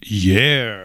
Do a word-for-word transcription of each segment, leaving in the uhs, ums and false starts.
Yeah.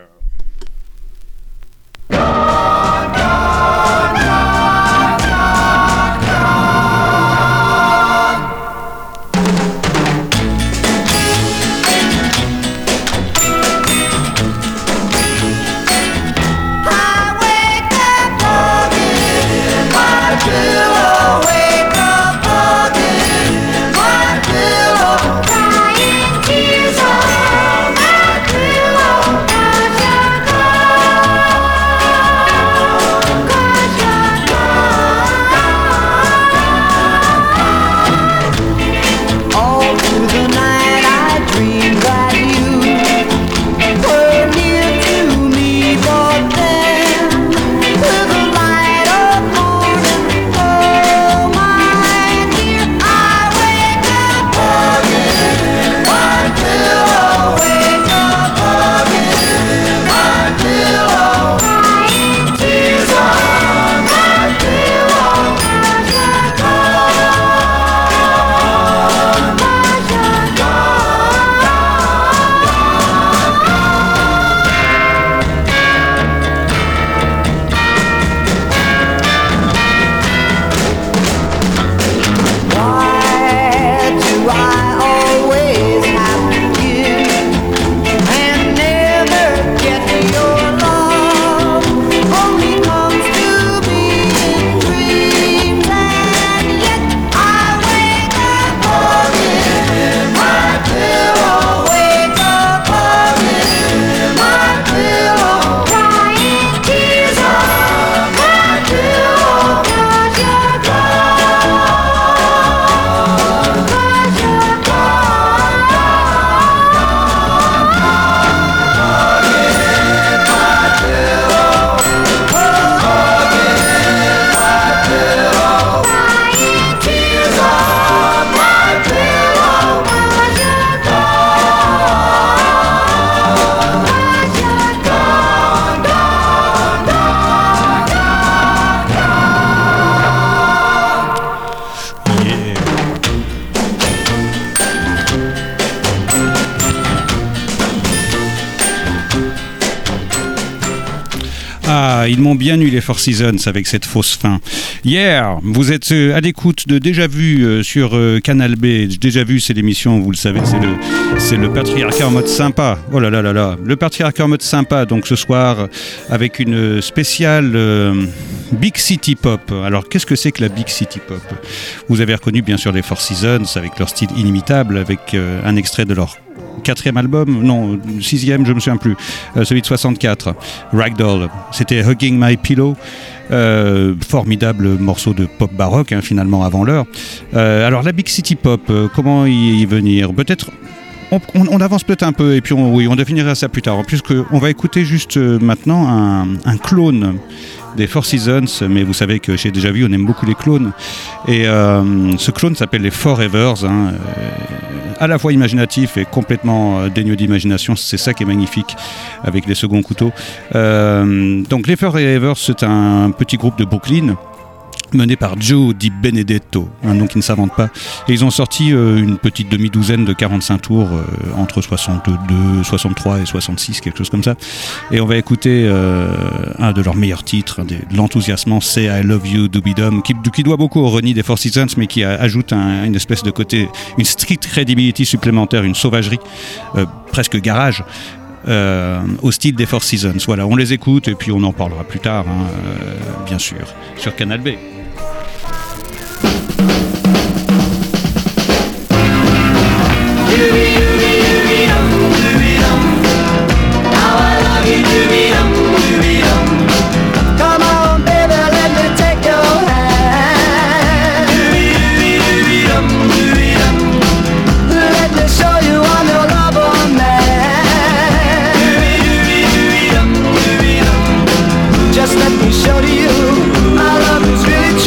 Ils m'ont bien eu les Four Seasons avec cette fausse fin. Hier, vous êtes à l'écoute de Déjà Vu sur Canal B. Déjà Vu, c'est l'émission, vous le savez, c'est le, c'est le patriarcat en mode sympa. Oh là là là là, le patriarcat en mode sympa. Donc ce soir, avec une spéciale euh, Big City Pop. Alors qu'est-ce que c'est que la Big City Pop ? Vous avez reconnu bien sûr les Four Seasons avec leur style inimitable, avec euh, un extrait de leur quatrième album, non, sixième, je me souviens plus, euh, celui de soixante-quatre, Ragdoll, c'était Hugging My Pillow, euh, formidable morceau de pop baroque, hein, finalement avant l'heure. Euh, alors la Big City Pop, euh, comment y, y venir ? Peut-être, on, on, on avance peut-être un peu, et puis on, oui, on définira ça plus tard, puisqu'on va écouter juste euh, maintenant un, un clone des Four Seasons, mais vous savez que j'ai déjà vu, on aime beaucoup les clones, et euh, ce clone s'appelle les Forevers, hein, euh, à la fois imaginatif et complètement euh, dénué d'imagination, c'est ça qui est magnifique avec les seconds couteaux. Euh, donc les Forevers, c'est un petit groupe de Brooklyn, mené par Joe Di Benedetto, un nom qui ne s'invente pas. Et ils ont sorti euh, une petite demi-douzaine de quarante-cinq tours euh, entre soixante-deux, soixante-trois et soixante-six, quelque chose comme ça. Et on va écouter euh, un de leurs meilleurs titres, un de l'enthousiasmant Say I Love You Doobie-Dum, qui, qui doit beaucoup au reni des Four Seasons, mais qui a, ajoute un, une espèce de côté, une street credibility supplémentaire, une sauvagerie, euh, presque garage. Euh, au style des Four Seasons. Voilà, on les écoute et puis on en parlera plus tard, hein, euh, bien sûr, sur Canal B. Just let me show to you my love is really true.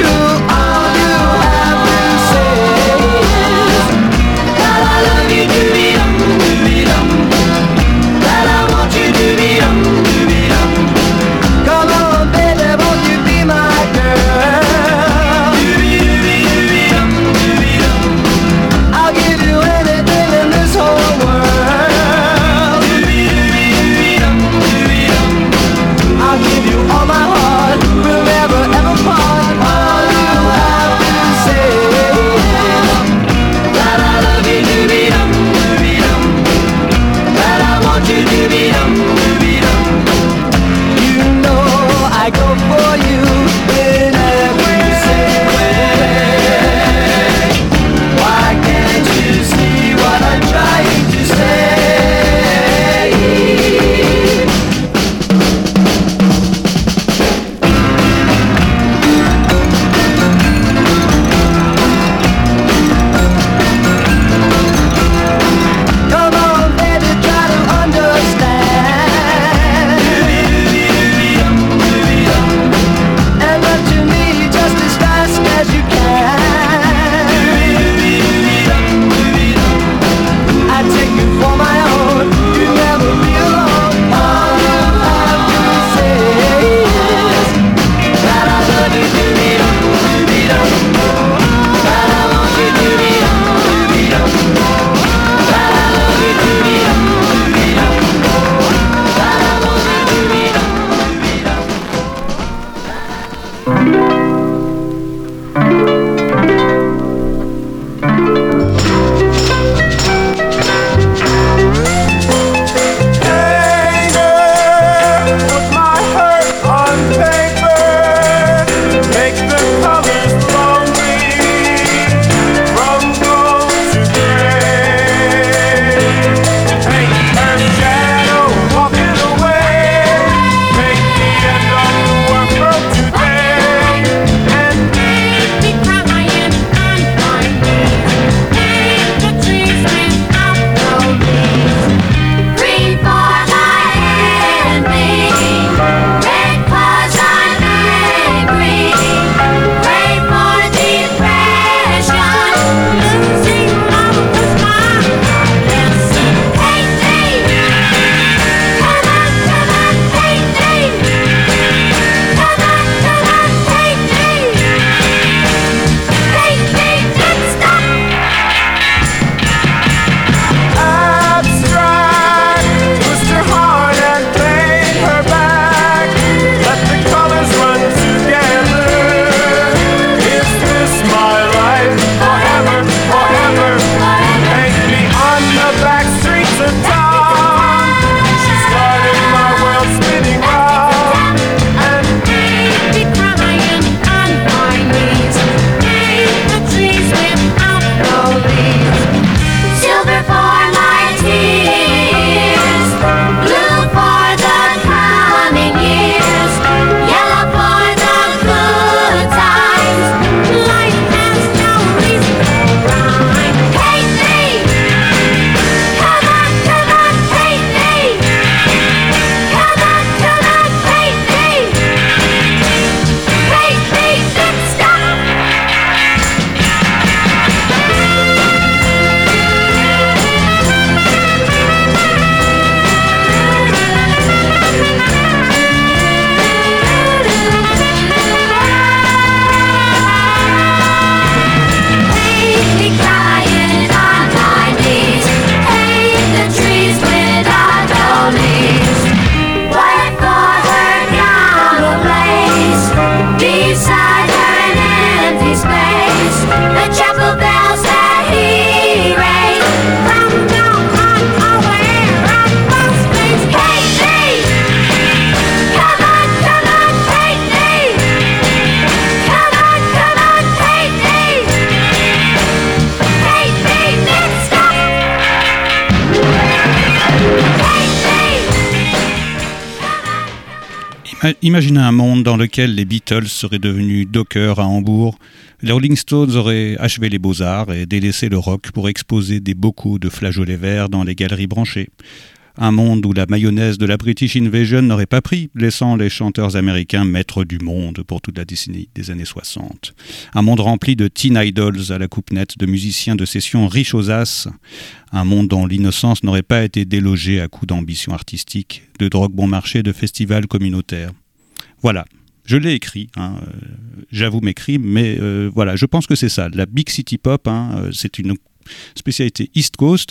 Imaginez un monde dans lequel les Beatles seraient devenus dockers à Hambourg, les Rolling Stones auraient achevé les beaux-arts et délaissé le rock pour exposer des bocaux de flageolets verts dans les galeries branchées. Un monde où la mayonnaise de la British Invasion n'aurait pas pris, laissant les chanteurs américains maîtres du monde pour toute la décennie des années soixante. Un monde rempli de teen idols à la coupe nette, de musiciens de session riches aux as. Un monde dont l'innocence n'aurait pas été délogée à coups d'ambition artistique, de drogue bon marché, de festivals communautaires. Voilà. Je l'ai écrit, hein, euh, j'avoue mes crimes, mais euh, voilà, je pense que c'est ça. La Big City Pop, hein, euh, c'est une spécialité East Coast,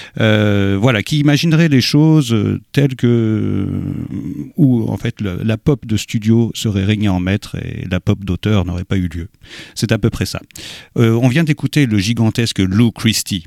euh, voilà, qui imaginerait les choses euh, telles que euh, où en fait le, la pop de studio serait régnée en maître et la pop d'auteur n'aurait pas eu lieu. C'est à peu près ça. Euh, on vient d'écouter le gigantesque Lou Christie.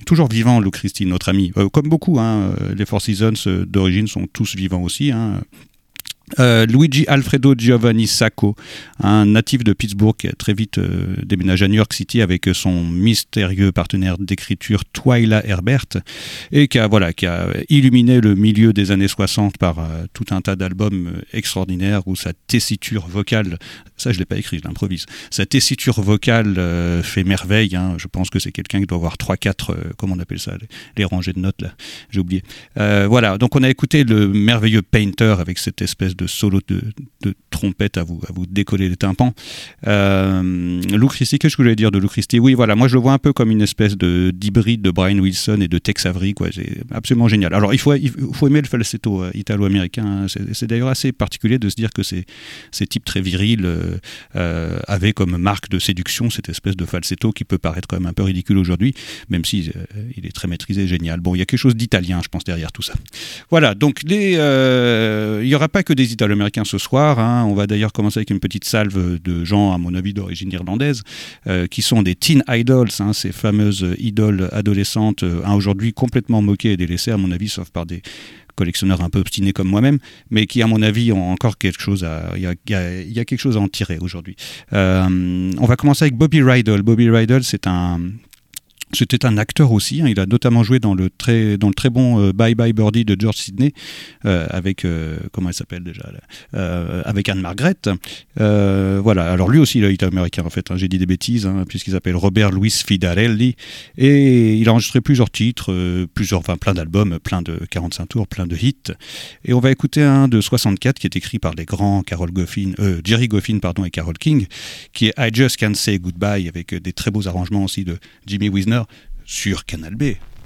toujours vivant, Lou Christie, notre ami. Euh, comme beaucoup, hein, les Four Seasons euh, d'origine sont tous vivants aussi. Hein. Euh, Luigi Alfredo Giovanni Sacco, un natif de Pittsburgh qui a très vite euh, déménagé à New York City avec son mystérieux partenaire d'écriture Twyla Herbert et qui a, voilà, qui a illuminé le milieu des années soixante par euh, tout un tas d'albums euh, extraordinaires où sa tessiture vocale, ça je ne l'ai pas écrit, je l'improvise, sa tessiture vocale euh, fait merveille. Hein. Je pense que c'est quelqu'un qui doit avoir trois quatre, euh, comment on appelle ça, les, les rangées de notes là, j'ai oublié. Euh, voilà, donc on a écouté le merveilleux Painter avec cette espèce de solo de, de trompette à vous, à vous décoller les tympans. Euh, Lou Christie, qu'est-ce que je voulais dire de Lou Christie ? Oui, voilà, moi je le vois un peu comme une espèce de, d'hybride de Brian Wilson et de Tex Avery, quoi. C'est absolument génial. Alors il faut, il faut aimer le falsetto euh, italo-américain. Hein. C'est, c'est d'ailleurs assez particulier de se dire que ces, ces types très virils euh, euh, avaient comme marque de séduction cette espèce de falsetto qui peut paraître quand même un peu ridicule aujourd'hui, même si euh, il est très maîtrisé, génial. Bon, il y a quelque chose d'italien, je pense, derrière tout ça. Voilà, donc les, euh, il n'y aura pas que des italo-américains ce soir. Hein. On va d'ailleurs commencer avec une petite salve de gens, à mon avis, d'origine irlandaise, euh, qui sont des teen idols, hein, ces fameuses idoles adolescentes, euh, aujourd'hui complètement moquées et délaissées, à mon avis, sauf par des collectionneurs un peu obstinés comme moi-même, mais qui, à mon avis, ont encore quelque chose à, il y a, il y a, il y a quelque chose à en tirer aujourd'hui. Euh, on va commencer avec Bobby Rydell. Bobby Rydell, c'est un... C'était un acteur aussi, hein. Il a notamment joué dans le très, dans le très bon euh, Bye Bye Birdie de George Sidney, euh, avec, euh, comment elle s'appelle déjà là euh, avec Anne Margaret. Euh, voilà, alors lui aussi il est américain en fait, hein. J'ai dit des bêtises, hein, puisqu'il s'appelle Robert Louis Fidarelli, et il a enregistré plusieurs titres, euh, plusieurs, enfin plein d'albums, plein de quarante-cinq tours, plein de hits. Et on va écouter un de soixante-quatre qui est écrit par les grands Carol Goffin, euh, Jerry Goffin pardon, et Carole King, qui est I Just Can't Say Goodbye, avec des très beaux arrangements aussi de Jimmy Wisner, sur Canal B.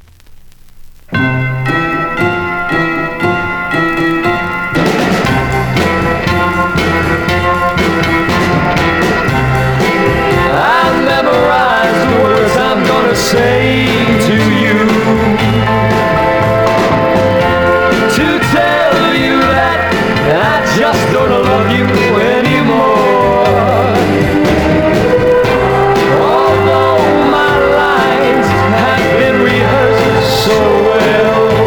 I memorize the words I'm gonna say to you, to tell you that I just don't love you anymore. So well,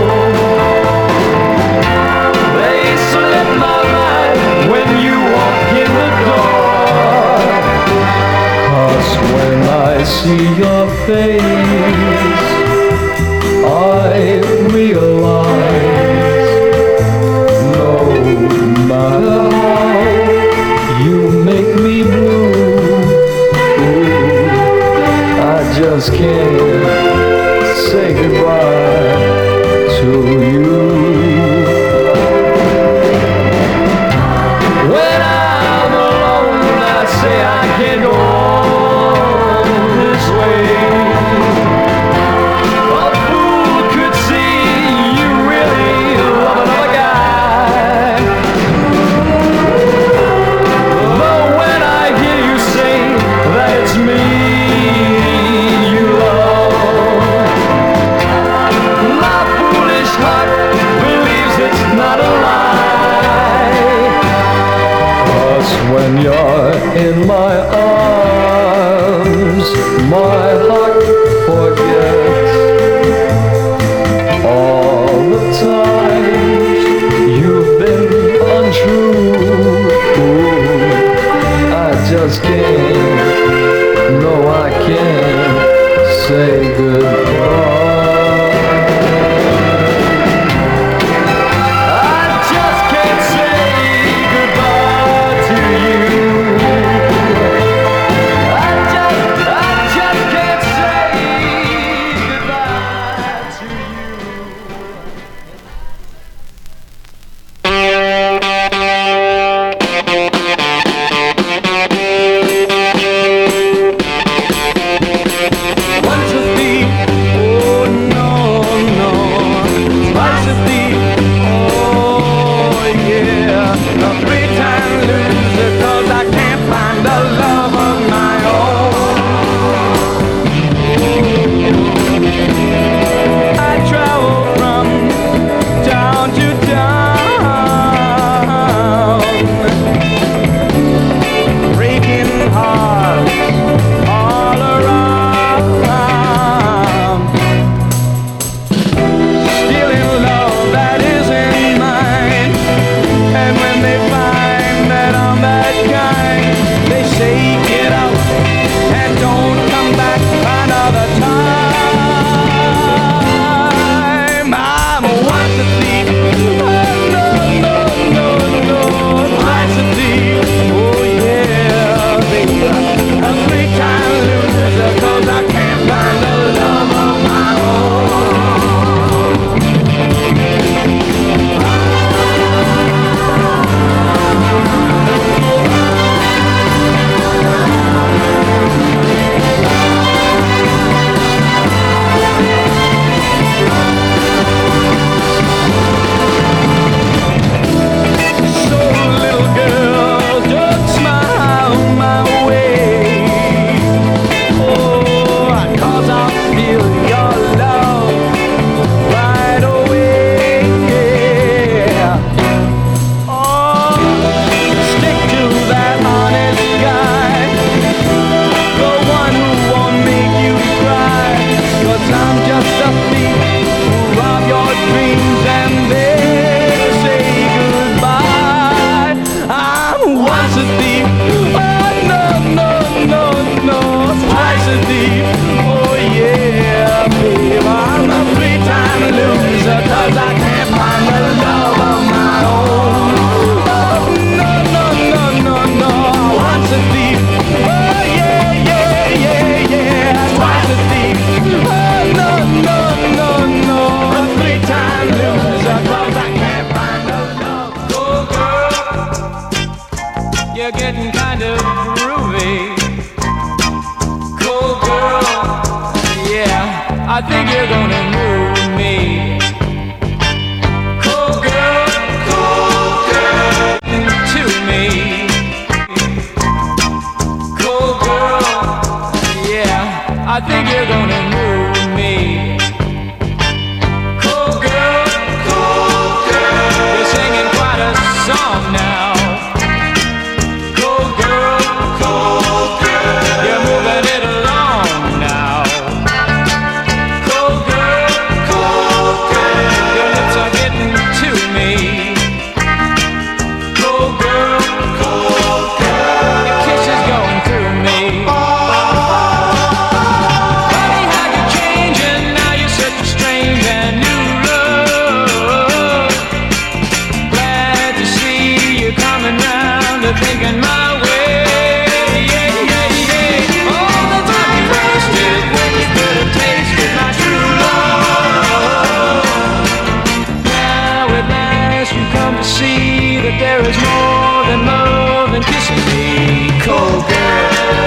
to thinking my way. Yeah, yeah, yeah. All the time you wasted when you could have tasted my true love. Now at last you come to see that there is more than love and kissing me, cold girl.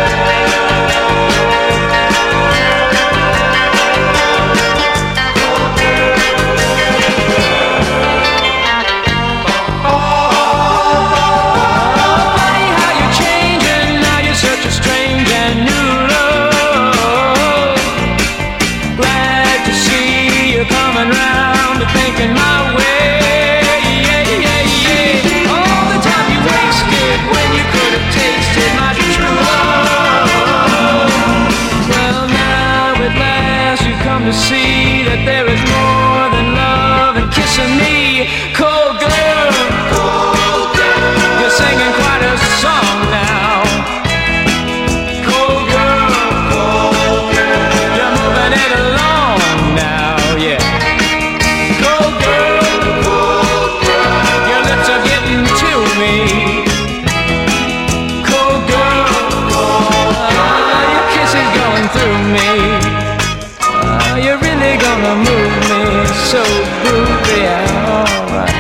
To see that there is more than love and kissing me, cold girl, cold girl. You're singing quite a song now, cold girl, cold girl. You're moving it along now, yeah, cold girl, cold girl. Your lips are getting to me, cold girl, cold girl. Your kiss is going through me. You're really gonna move me so groovy, alright.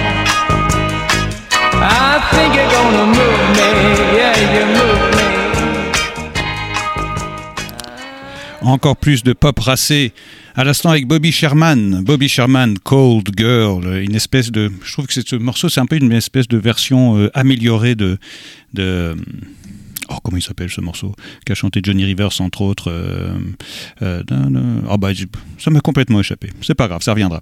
I think you're gonna move me, yeah, you move me. Encore plus de pop racé. À l'instant avec Bobby Sherman, Bobby Sherman, Cold Girl, une espèce de, je trouve que ce morceau c'est un peu une espèce de version euh, améliorée de, de oh, comment il s'appelle ce morceau qu'a chanté Johnny Rivers entre autres. Euh, euh, oh bah, ça m'a complètement échappé. C'est pas grave, ça reviendra.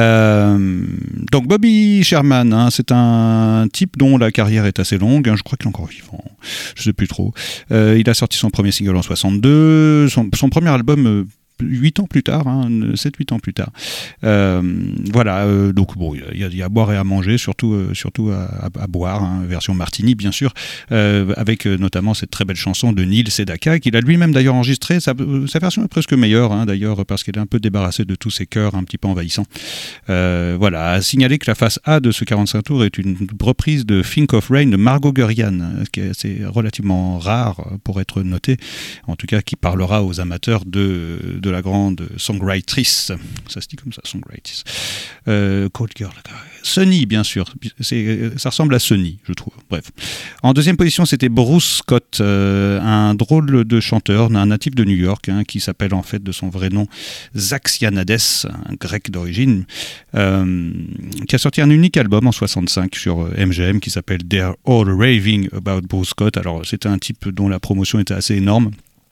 Euh, donc Bobby Sherman, hein, c'est un type dont la carrière est assez longue. Hein, je crois qu'il est encore vivant. Je sais plus trop. Euh, il a sorti son premier single en soixante-deux. Son, son premier album. Euh, huit ans plus tard, hein, sept huit ans plus tard. Euh, voilà, euh, donc bon, il y, y a à boire et à manger, surtout, euh, surtout à, à, à boire, hein, version martini bien sûr, euh, avec euh, notamment cette très belle chanson de Neil Sedaka, qu'il a lui-même d'ailleurs enregistré. Sa, sa version est presque meilleure, hein, d'ailleurs, parce qu'elle est un peu débarrassée de tous ses chœurs un petit peu envahissants. Euh, voilà, à signaler que la face A de ce quarante-cinq tours est une reprise de Think of Rain de Margot Gurian, ce qui est assez relativement rare pour être noté, en tout cas qui parlera aux amateurs de, de de la grande songwriter, ça se dit comme ça, songwriter. Euh, Cold Girl, Sunny, bien sûr, c'est, ça ressemble à Sunny, je trouve. Bref. En deuxième position, c'était Bruce Scott, euh, un drôle de chanteur, un natif de New York, hein, qui s'appelle en fait de son vrai nom Zaxianades, un grec d'origine, euh, qui a sorti un unique album en soixante-cinq sur M G M qui s'appelle They're All Raving About Bruce Scott. Alors, c'était un type dont la promotion était assez énorme.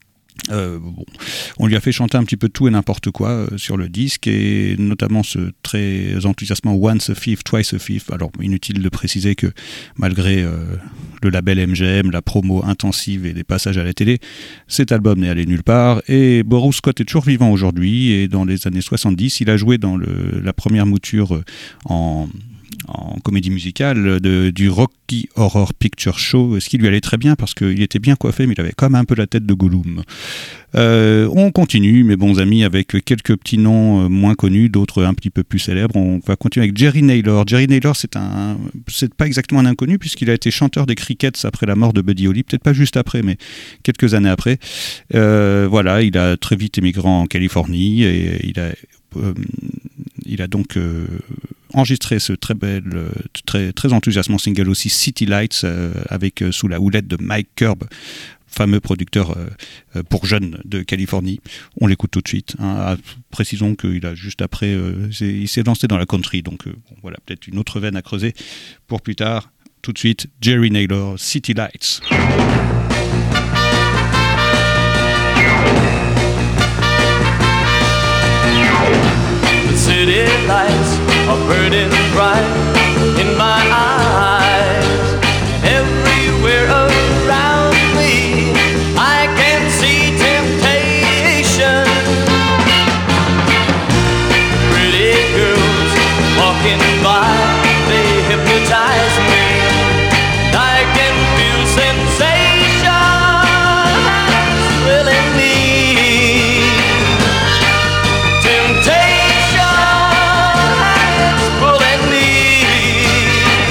Euh, bon, on lui a fait chanter un petit peu tout et n'importe quoi euh, sur le disque, et notamment ce très enthousiasmant Once a Thief, Twice a Thief. Alors inutile de préciser que malgré euh, le label M G M, la promo intensive et des passages à la télé, cet album n'est allé nulle part. Et Bruce Scott est toujours vivant aujourd'hui, et dans les années soixante-dix il a joué dans le, la première mouture en en comédie musicale de, du Rocky Horror Picture Show, ce qui lui allait très bien parce qu'il était bien coiffé, mais il avait quand même un peu la tête de Gollum. Euh, on continue, mes bons amis, avec quelques petits noms moins connus, d'autres un petit peu plus célèbres. On va continuer avec Jerry Naylor. Jerry Naylor, c'est un, c'est pas exactement un inconnu puisqu'il a été chanteur des Crickets après la mort de Buddy Holly, peut-être pas juste après, mais quelques années après. Euh, voilà, il a très vite émigré en Californie et il a, euh, il a donc euh, enregistré ce très bel, très, très enthousiasmant single aussi, City Lights, euh, avec euh, sous la houlette de Mike Curb, fameux producteur euh, pour jeunes de Californie. On l'écoute tout de suite. Hein. Précisons qu'il a juste après, euh, il s'est lancé dans la country, donc euh, bon, voilà, peut-être une autre veine à creuser pour plus tard. Tout de suite, Jerry Naylor, City Lights. The city lights are burning bright in my eyes. Everywhere around me I can see temptation. Pretty girls walking by, they hypnotize me. I can feel sensation thrilling me. Temptation is pulling me.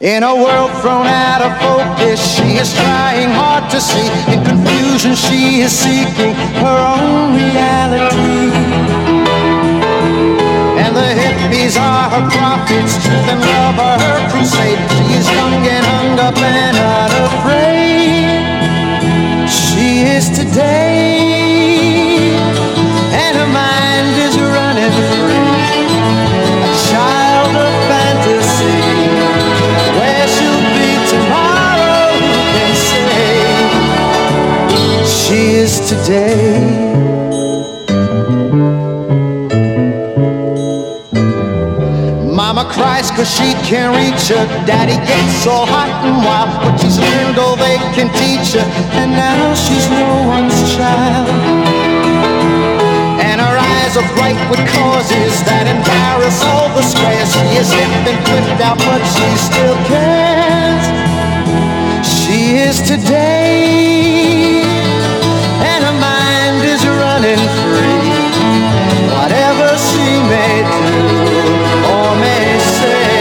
In a world thrown out of focus, she is trying hard to see. In confusion, she is seeking her own reality. And the hippies are her prophets, truth and love are her crusade. She is young and hung up and unafraid. She is today, and her mind is running free. A child of fantasy. Where she'll be tomorrow, who can say? She is today. Mama cries cause she can't reach her. Daddy gets all hot and wild. But she's learned all they can teach her, and now she's no one's child. And her eyes are bright with causes that embarrass all the squares. She is hip and flipped out, but she still cares. She is today, and her mind is running free. Whatever she may do or may say,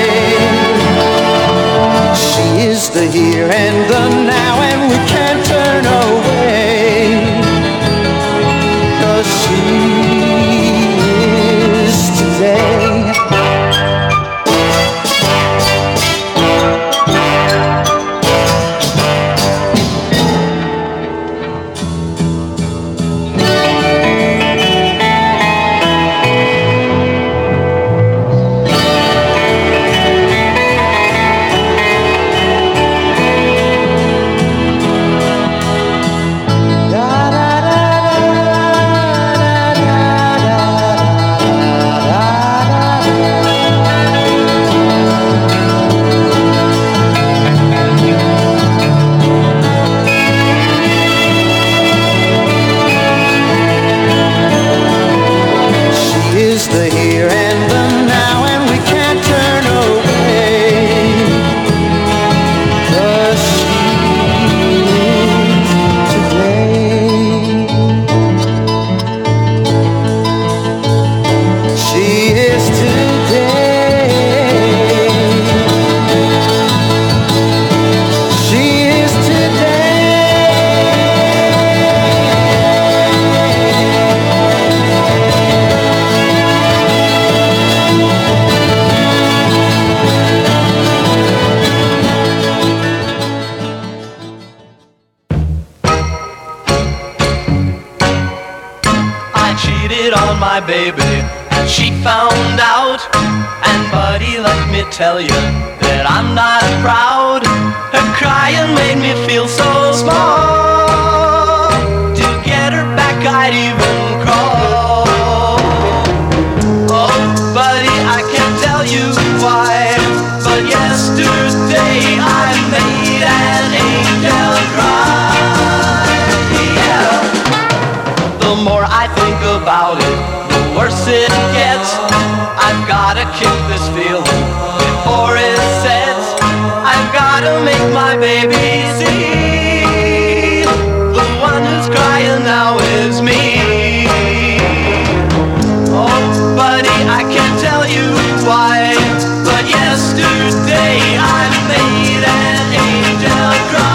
she is the here and the now, and we can't turn away. 'Cause she is today. The here and the now, and we can't turn away. 'Cause she is today. She is today. She is today. On my baby, and she found out. And buddy, let me tell you that I'm not proud. Her crying made me feel so small. To get her back, I'd even crawl. Oh, buddy, I can't tell you why, but yesterday I made an angel cry. Yeah. The more I think about it, the worse it gets. I've gotta kick this feeling before it sets. I've gotta make my baby see. The one who's crying now is me. Oh, buddy, I can't tell you why, but yesterday I made an angel cry.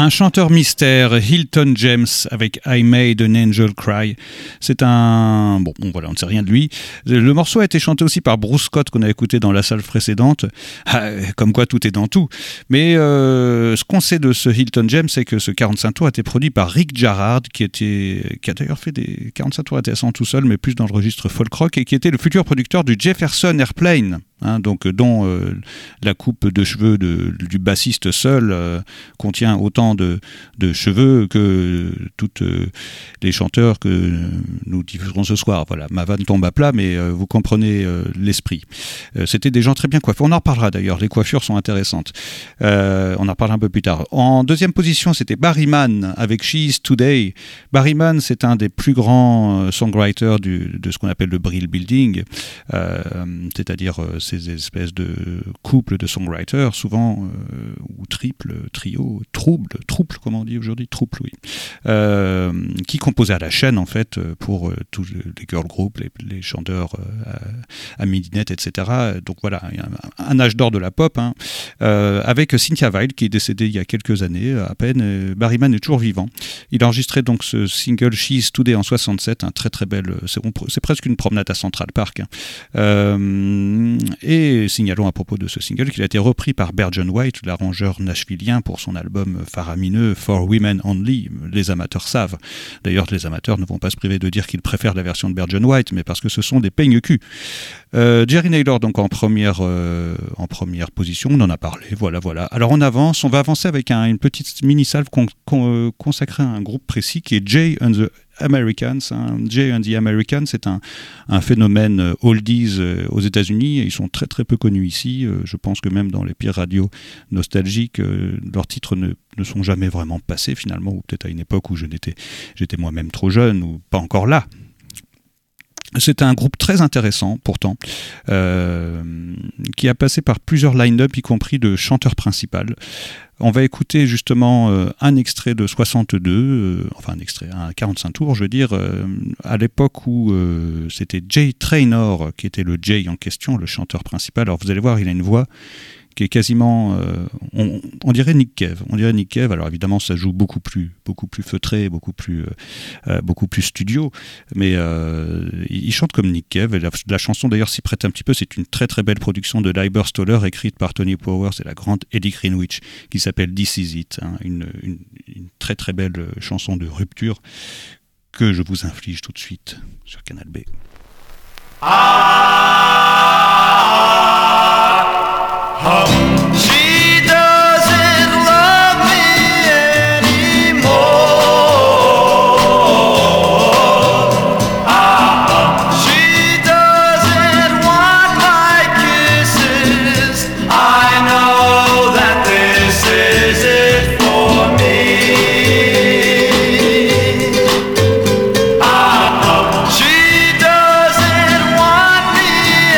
Un chanteur mystère, Hilton James, avec I Made an Angel Cry. C'est un... Bon, bon, voilà, on ne sait rien de lui. Le morceau a été chanté aussi par Bruce Scott, qu'on a écouté dans la salle précédente. Ah, comme quoi, tout est dans tout. Mais euh, ce qu'on sait de ce Hilton James, c'est que ce quarante-cinq tours a été produit par Rick Jarrard, qui, était, qui a d'ailleurs fait des quarante-cinq tours intéressants tout seul, mais plus dans le registre folk rock, et qui était le futur producteur du Jefferson Airplane. Hein, donc, dont euh, la coupe de cheveux de, du bassiste seul euh, contient autant de, de cheveux que toutes euh, les chanteurs que nous diffuserons ce soir. Voilà, ma vanne tombe à plat, mais euh, vous comprenez euh, l'esprit. Euh, c'était des gens très bien coiffés. On en reparlera d'ailleurs, les coiffures sont intéressantes. Euh, on en reparlera un peu plus tard. En deuxième position, c'était Barry Mann avec She Is Today. Barry Mann, c'est un des plus grands songwriters du, de ce qu'on appelle le Brill Building, euh, c'est-à-dire euh, ces espèces de couples de songwriters, souvent, euh, ou triple, trio, trouble, trouble, comment on dit aujourd'hui, trouble, oui, euh, qui composaient à la chaîne, en fait, pour euh, tous les girl groups, les, les chanteurs euh, à, à midinette, et cetera. Donc voilà, un, un âge d'or de la pop, hein, euh, avec Cynthia Weil, qui est décédée il y a quelques années, à peine. Barry Mann est toujours vivant. Il a enregistré donc ce single She Is Today en soixante-sept, un très très belle, c'est, c'est presque une promenade à Central Park, hein. euh, Et signalons à propos de ce single qu'il a été repris par Bergen White, l'arrangeur nashvillien, pour son album faramineux For Women Only. Les amateurs savent. D'ailleurs, les amateurs ne vont pas se priver de dire qu'ils préfèrent la version de Bergen White, mais parce que ce sont des peignes-culs. Euh, Jerry Naylor, donc en première, euh, en première position, on en a parlé. Voilà, voilà. Alors on avance, on va avancer avec un, une petite mini-salve con, con, euh, consacrée à un groupe précis qui est Jay and the Americans. Hein. Jay and the Americans, c'est un, un phénomène oldies euh, aux États-Unis. Ils sont très très peu connus ici. Euh, je pense que même dans les pires radios nostalgiques, euh, leurs titres ne, ne sont jamais vraiment passés finalement, ou peut-être à une époque où je n'étais, j'étais moi-même trop jeune ou pas encore là. C'est un groupe très intéressant, pourtant, euh, qui a passé par plusieurs line-up, y compris de chanteur principal. On va écouter justement euh, un extrait de soixante-deux, euh, enfin un extrait, un quarante-cinq tours, je veux dire, euh, à l'époque où euh, c'était Jay Traynor qui était le Jay en question, le chanteur principal. Alors vous allez voir, il a une voix qui est quasiment, euh, on, on dirait Nick Cave, on dirait Nick Cave. Alors évidemment, ça joue beaucoup plus, beaucoup plus feutré, beaucoup plus, euh, beaucoup plus studio, mais euh, il chante comme Nick Cave. Et la, la chanson d'ailleurs s'y prête un petit peu. C'est une très très belle production de Leiber Stoller, écrite par Tony Powers et la grande Eddie Greenwich, qui s'appelle This Is It, hein, une, une, une très très belle chanson de rupture que je vous inflige tout de suite sur Canal B. She doesn't love me anymore. Ah, she doesn't want my kisses. I know that this is it for me. Ah, she doesn't want me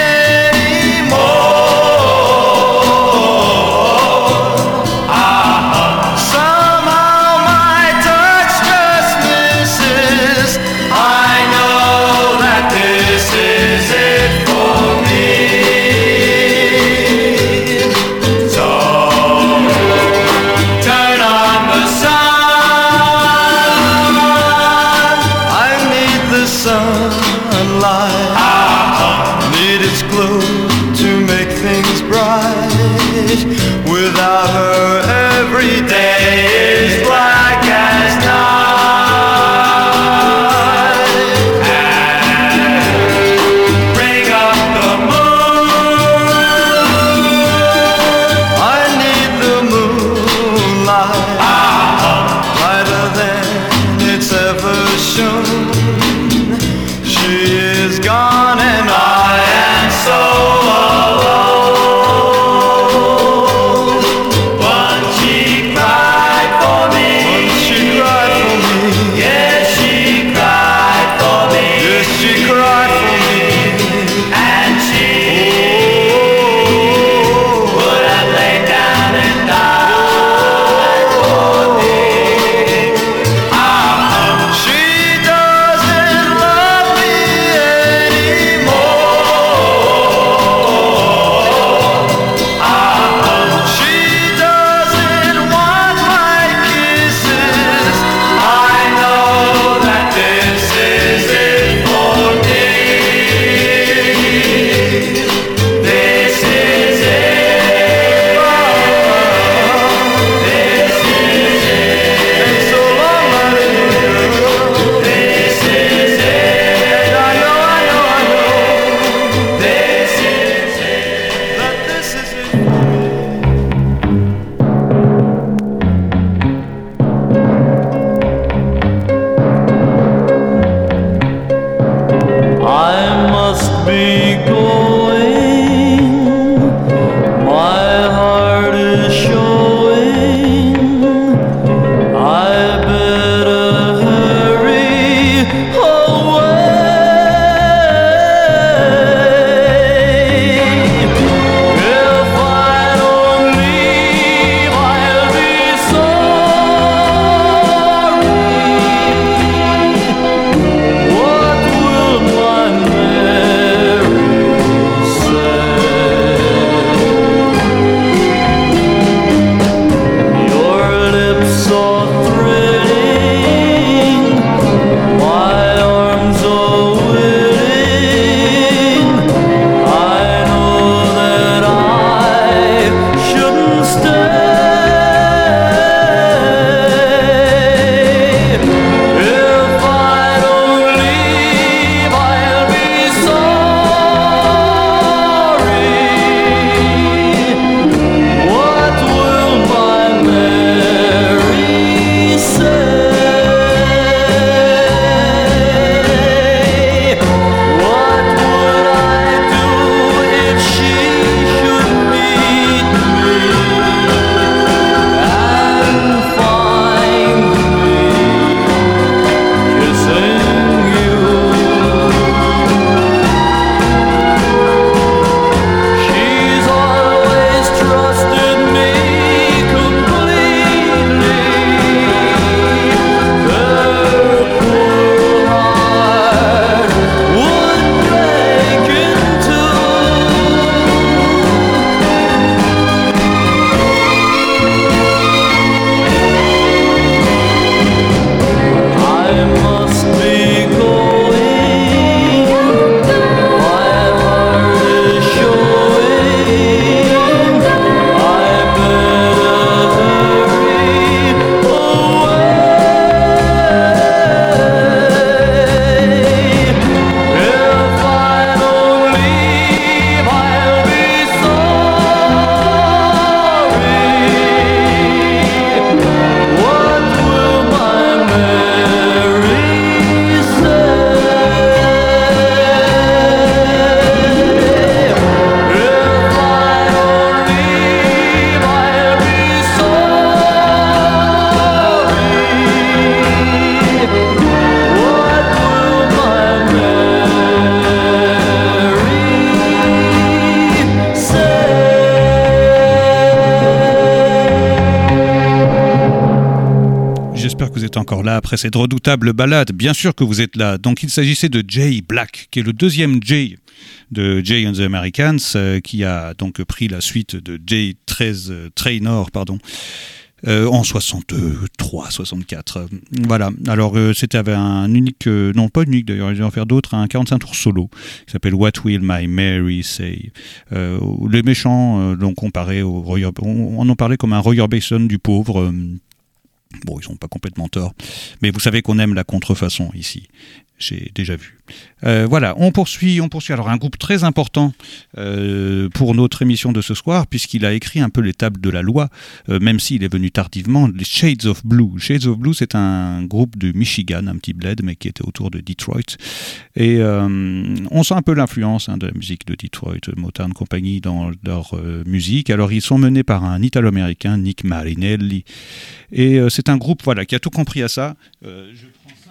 j'espère que vous êtes encore là après cette redoutable balade. Bien sûr que vous êtes là. Donc il s'agissait de Jay Black, qui est le deuxième Jay de Jay and the Americans, euh, qui a donc pris la suite de Jay treize euh, Traynor, pardon. Euh, en soixante-trois soixante-quatre. Voilà. Alors, euh, c'était avec un unique... Euh, non, pas unique d'ailleurs, il va en faire d'autres, un quarante-cinq tours solo qui s'appelle What Will My Mary Say. Euh, les méchants euh, l'ont comparé au Roy... On, on en parlait comme un Roy Orbison du pauvre. Euh, bon, ils sont pas complètement tort. Mais vous savez qu'on aime la contrefaçon ici. J'ai déjà vu. Euh, voilà, on poursuit, on poursuit. Alors un groupe très important euh, pour notre émission de ce soir, puisqu'il a écrit un peu les tables de la loi, euh, même s'il est venu tardivement. Les Shades of Blue. Shades of Blue, c'est un groupe de Michigan, un petit bled, mais qui était autour de Detroit. Et euh, on sent un peu l'influence hein, de la musique de Detroit, Motown Company dans leur euh, musique. Alors ils sont menés par un Italo-américain, Nick Marinelli. Et euh, c'est un groupe, voilà, qui a tout compris à ça. Euh, je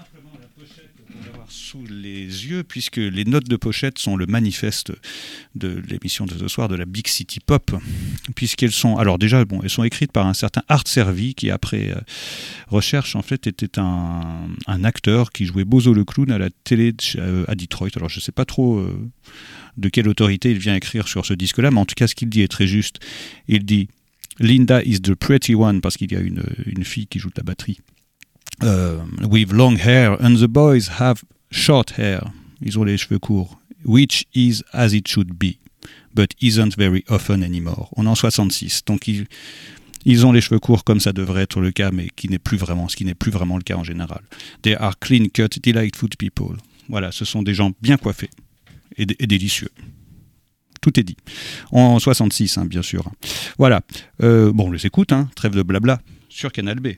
sous les yeux, puisque les notes de pochette sont le manifeste de l'émission de ce soir de la Big City Pop, puisqu'elles sont, alors déjà, bon, elles sont écrites par un certain Art Servi, qui après euh, recherche, en fait, était un, un acteur qui jouait Bozo le Clown à la télé de, euh, à Detroit. Alors je ne sais pas trop euh, de quelle autorité il vient écrire sur ce disque-là, mais en tout cas, ce qu'il dit est très juste. Il dit « Linda is the pretty one », parce qu'il y a une, une fille qui joue de la batterie. Uh, with long hair, and the boys have short hair. Ils ont les cheveux courts. Which is as it should be, but isn't very often anymore. On est en soixante-six, donc ils, ils ont les cheveux courts comme ça devrait être le cas, mais qui n'est plus vraiment, ce qui n'est plus vraiment le cas en général. They are clean cut, delightful people. Voilà, ce sont des gens bien coiffés et, et délicieux. Tout est dit. En soixante-six, hein, bien sûr. Voilà. Euh, bon, on les écoute, hein, trêve de blabla, sur Canal B.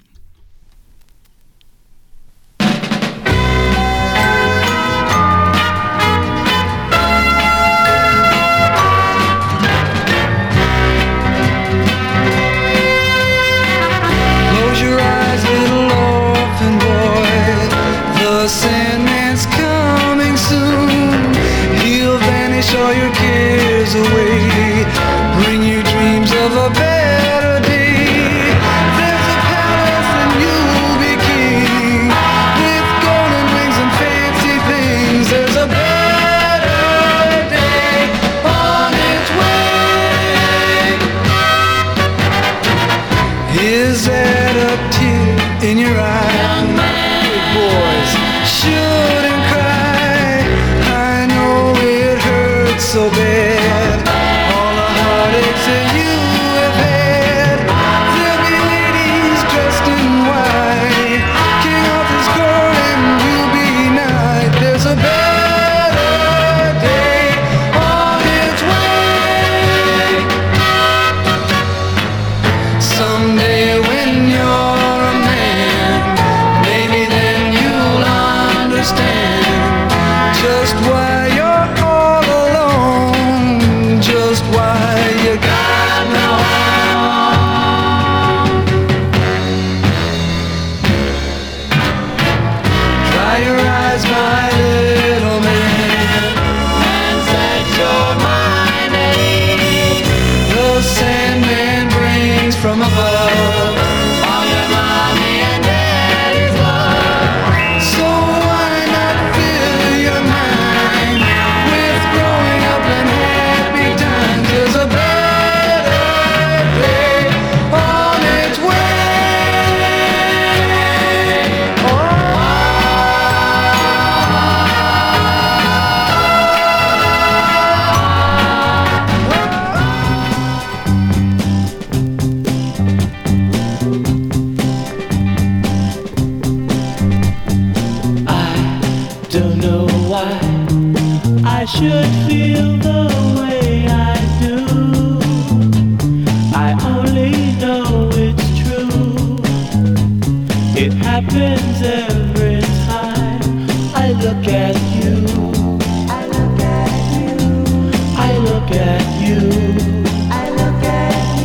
The Sandman's coming soon. He'll vanish all your cares away, bring you dreams of a better day. There's a palace and you'll be king, with golden wings and fancy things. There's a better day on its way. Is that a tear in your eye? Young man, boys shouldn't cry. I know it hurts so bad, all the heartaches that you have had. There'll be ladies dressed in white, King Arthur's court and you'll be knight. There's a better day on its way. Someday when you're a man, maybe then you'll understand just why you're all alone, just why you got no home. Dry your eyes, my little man, and set your mind at ease. The Sandman brings from above all your mommy and daddy's love. So why not fill your mind with growing up and happy times? There's a better day on its way. I don't know why I should feel the way I do. I only know it's true. It happens every time I look at you. I look at you. I look at you. I look at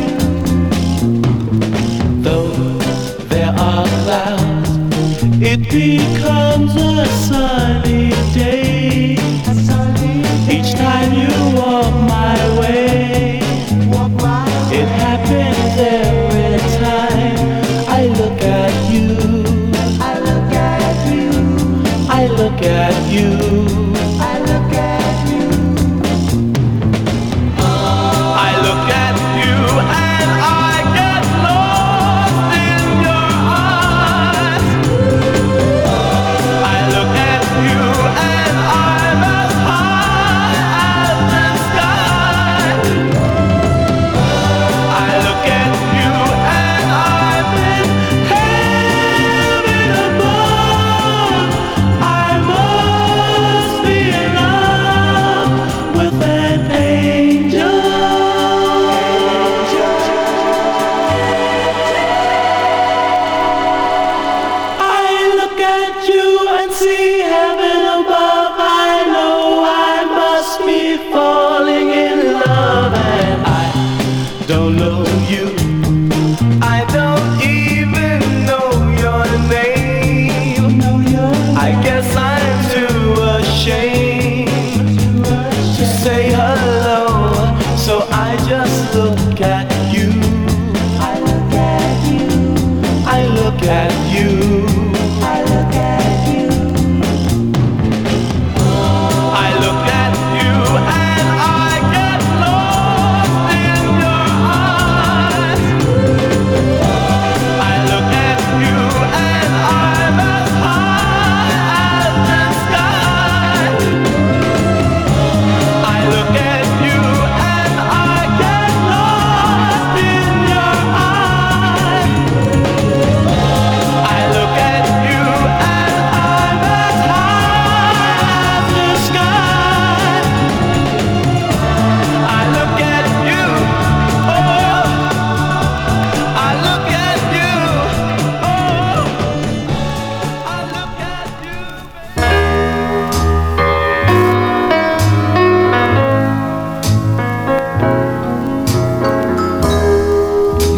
you. Though there are clouds, it becomes a sunny day. Each time you walk my way, it happens every time I look at you.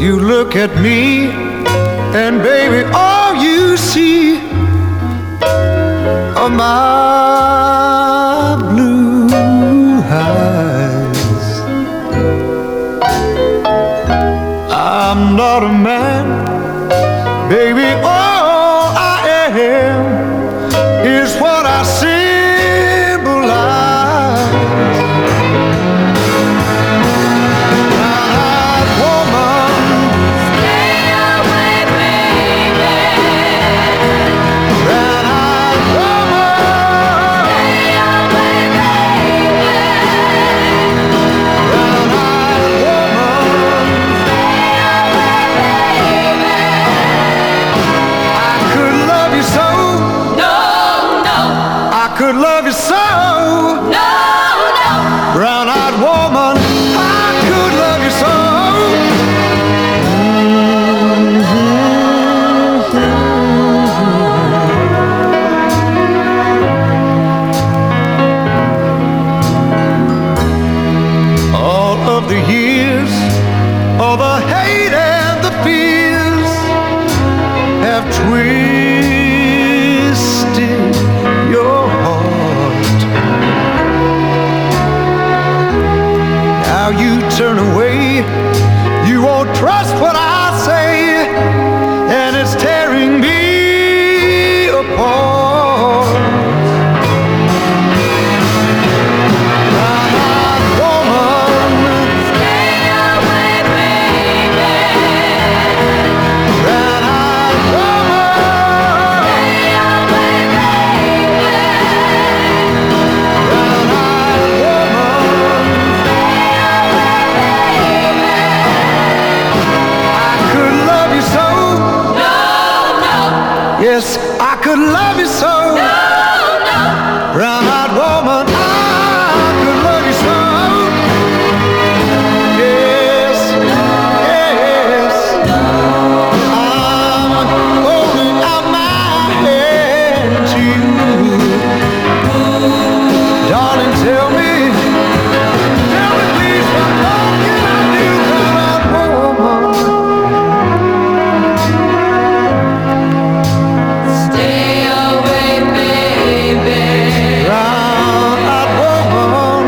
You look at me, and baby, all you see are my blue eyes. I'm not a man, baby, all I am is what I symbolize. Brown-eyed woman, Stay away, baby. brown-eyed woman, Stay away, baby. brown-eyed woman. I could love you so, No, no, I could love you so. no, no. Brown-eyed woman, I could love you so. All of the years, all the hate and the fears have twisted your heart. Now you turn away, you won't trust what I say, and it's tearing me apart. Brown-eyed woman, Stay away, baby. brown-eyed woman, Stay away, baby. brown-eyed woman. I could love you so. No, no, Yes, I could love you so. no, no. Brown-eyed woman, I could love you so. Yes, yes. I'm holding out my hand to you. Darling, tell me, tell me please, what more can I do, brown-eyed woman? Stay away, baby. Brown-eyed woman.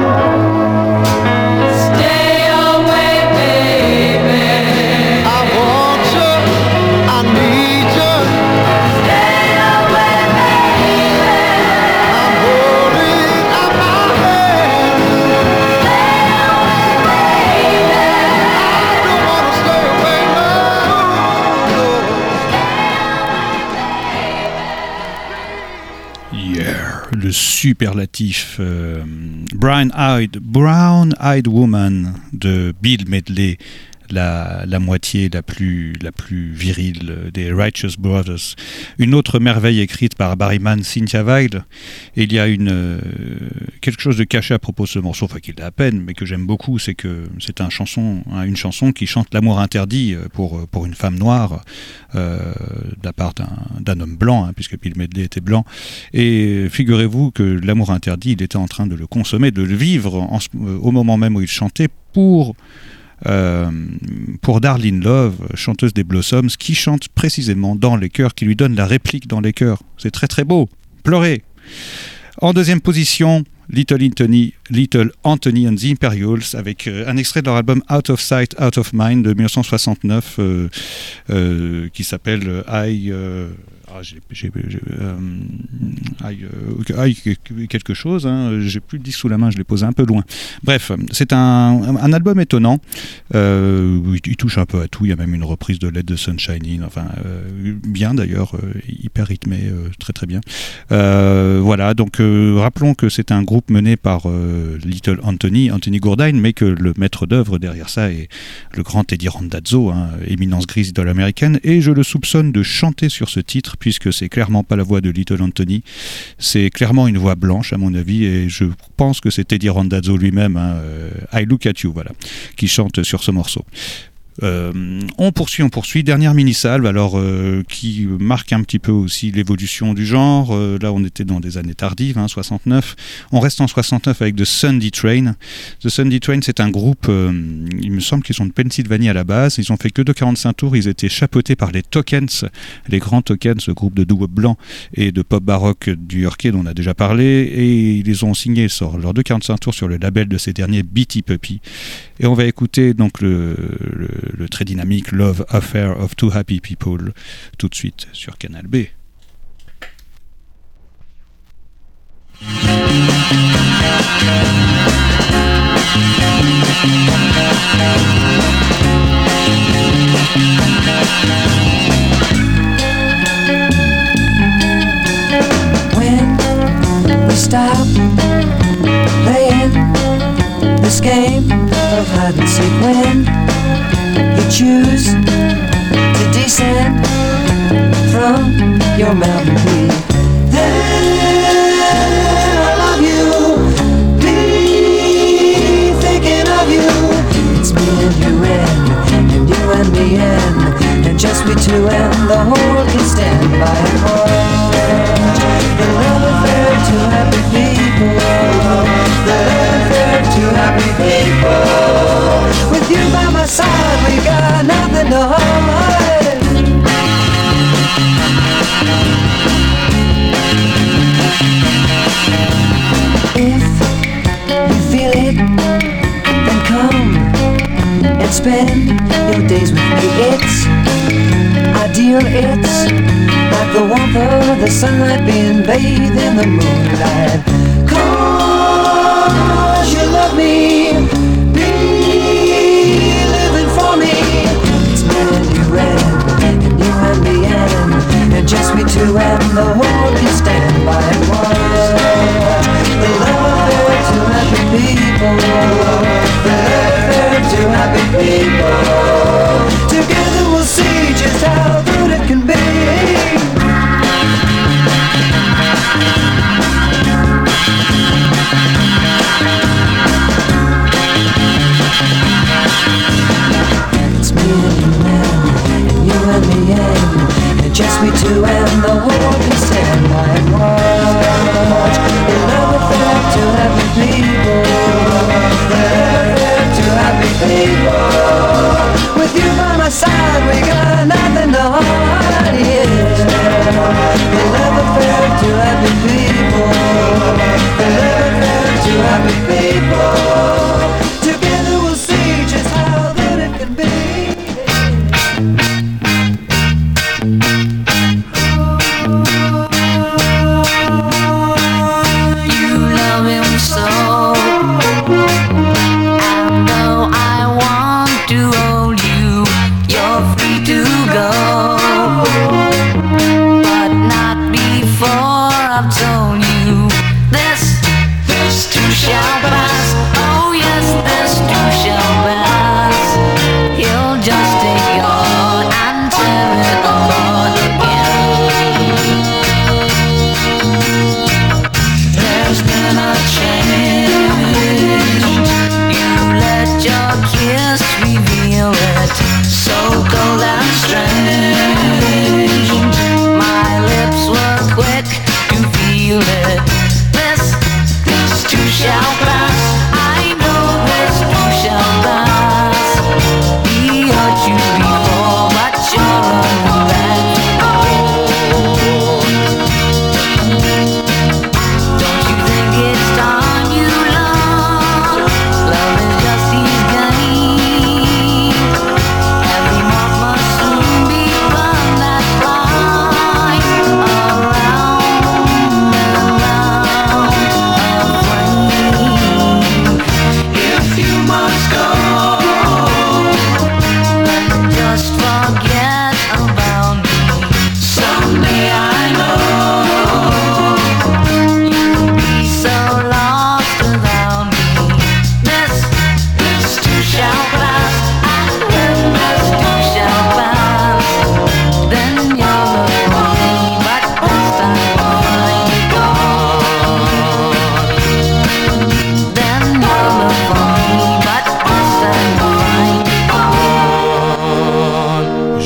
Stay away, baby. I want you, I need you, Stay away, baby. I'm holding out my hand. I don't wanna stay away, no, no. Yeah, le superlatif euh, Brown-Eyed Brown-Eyed Woman de Bill Medley, la, la moitié la plus, la plus virile des Righteous Brothers. Une autre merveille écrite par Barry Mann, Cynthia Weil. Et il y a une, euh, quelque chose de caché à propos de ce morceau, enfin qu'il a à peine, mais que j'aime beaucoup, c'est que c'est un chanson, hein, une chanson qui chante l'amour interdit pour, pour une femme noire, euh, de la part d'un, d'un homme blanc, hein, puisque Bill Medley était blanc. Et figurez-vous que l'amour interdit, il était en train de le consommer, de le vivre en ce- au moment même où il chantait pour... Euh, pour Darlene Love, chanteuse des Blossoms, qui chante précisément dans les chœurs, qui lui donne la réplique dans les chœurs. C'est très très beau. Pleurez. En deuxième position, Little Anthony, Little Anthony and the Imperials, avec euh, un extrait de leur album Out of Sight, Out of Mind de dix-neuf cent soixante-neuf, euh, euh, qui s'appelle euh, I... euh, ah, j'ai, j'ai, j'ai, euh, I, euh, I quelque chose, hein, j'ai plus le disque sous la main, je l'ai posé un peu loin. Bref, c'est un, un album étonnant, euh, il, il touche un peu à tout, il y a même une reprise de Let the Sun Shine In, enfin, euh, bien d'ailleurs, euh, hyper rythmé, euh, très très bien. Euh, voilà, donc euh, rappelons que c'est un groupe mené par euh, Little Anthony, Anthony Gourdine, mais que le maître d'œuvre derrière ça est le grand Eddie Randazzo, hein, éminence grise idole américaine, et je le soupçonne de chanter sur ce titre, puisque c'est clairement pas la voix de Little Anthony, c'est clairement une voix blanche à mon avis, et je pense que c'est Eddie Randazzo lui-même, hein, euh, I Look at You, voilà, qui chante sur ce morceau. Euh, on poursuit, on poursuit. Dernière mini-salve, alors euh, qui marque un petit peu aussi l'évolution du genre. Euh, là, on était dans des années tardives, hein, soixante-neuf. On reste en soixante-neuf avec The Sunday Train. The Sunday Train, c'est un groupe, euh, il me semble qu'ils sont de Pennsylvanie à la base. Ils ont fait que de quarante-cinq tours. Ils étaient chapeautés par les Tokens, les grands Tokens, le groupe de doo-wop blanc et de pop baroque new-yorkais dont on a déjà parlé. Et ils les ont signés sur leurs deux quarante-cinq tours sur le label de ces derniers, Beatty Puppy. Et on va écouter donc le, le, le très dynamique Love Affair of Two Happy People tout de suite sur Canal B. When we stop playing this game of hide and seek, when you choose to descend from your mountain peak, then I love you, be thinking of you. It's me and you and, and you and me and, and just we two and the whole can stand by and watch the love affair of two happy people, the love affair of two happy people. With you by my side, we got nothing to hide. If you feel it, then come and spend your days with me. It's ideal, it's like the warmth of the sunlight being bathed in the moonlight. Cause you love me, be living for me. It's me and you and, and you and me and, and just we two and the whole can stand by and watch the love affair of two happy people, the love affair of two happy people. Together we'll see just how good it can be. It's me and you and, and you and me and, and just we two and the whole can stand by and watch the love affair of two happy people, the love affair of two happy people. With you by my side, we got nothing to hide. Yeah, the love affair of two happy people, the love affair of two happy people. Together we'll see just how good it can be. You love him so, I know I want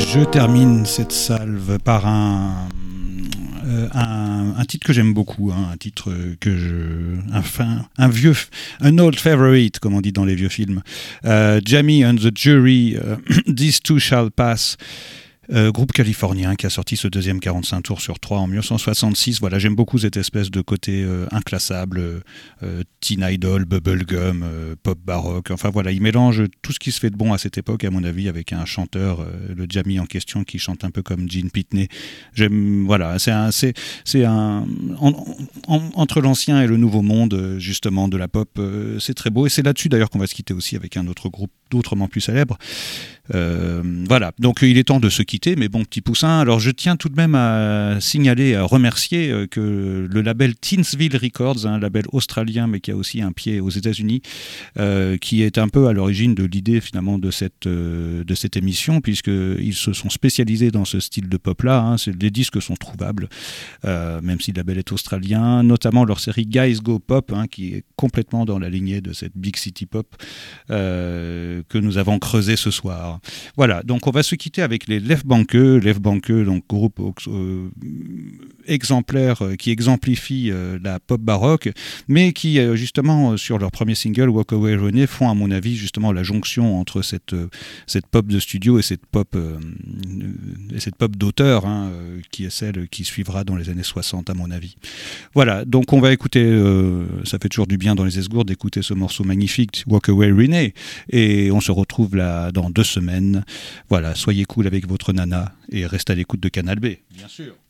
Je termine cette salve par un, euh, un, un titre que j'aime beaucoup, hein, un titre que je, enfin, un vieux, un old favorite, comme on dit dans les vieux films. Euh, Jamie and the Jury, euh, These Two Shall Pass. Euh, groupe californien qui a sorti ce deuxième quarante-cinq tours sur trois en mille neuf cent soixante-six. Voilà, j'aime beaucoup cette espèce de côté euh, inclassable, euh, teen idol, bubblegum, euh, pop baroque. Enfin voilà, il mélange tout ce qui se fait de bon à cette époque, à mon avis, avec un chanteur, euh, le Jamie en question, qui chante un peu comme Gene Pitney. J'aime, voilà, c'est un, c'est, c'est un en, en, entre l'ancien et le nouveau monde, justement, de la pop. Euh, c'est très beau, et c'est là-dessus d'ailleurs qu'on va se quitter aussi avec un autre groupe, d'autrement plus célèbre. Euh, voilà, donc il est temps de se quitter, mais bon, petit poussin. Alors je tiens tout de même à signaler, à remercier euh, que le label Teensville Records, un label australien mais qui a aussi un pied aux États-Unis, euh, qui est un peu à l'origine de l'idée finalement de cette, euh, de cette émission, puisqu'ils se sont spécialisés dans ce style de pop-là. Hein. Les disques sont trouvables, euh, même si le label est australien, notamment leur série Guys Go Pop, hein, qui est complètement dans la lignée de cette Big City Pop euh, que nous avons creusé ce soir. Voilà, donc on va se quitter avec les Lef Banque, Lef Banque, donc groupe euh, exemplaire euh, qui exemplifie euh, la pop baroque, mais qui euh, justement sur leur premier single Walk Away René font à mon avis justement la jonction entre cette, euh, cette pop de studio et cette pop, euh, et cette pop d'auteur, hein, euh, qui est celle qui suivra dans les années soixante à mon avis. Voilà, donc on va écouter, euh, ça fait toujours du bien dans les esgourdes d'écouter ce morceau magnifique Walk Away René, et on se retrouve là dans deux semaines. Voilà, soyez cool avec votre nana et restez à l'écoute de Canal B, bien sûr.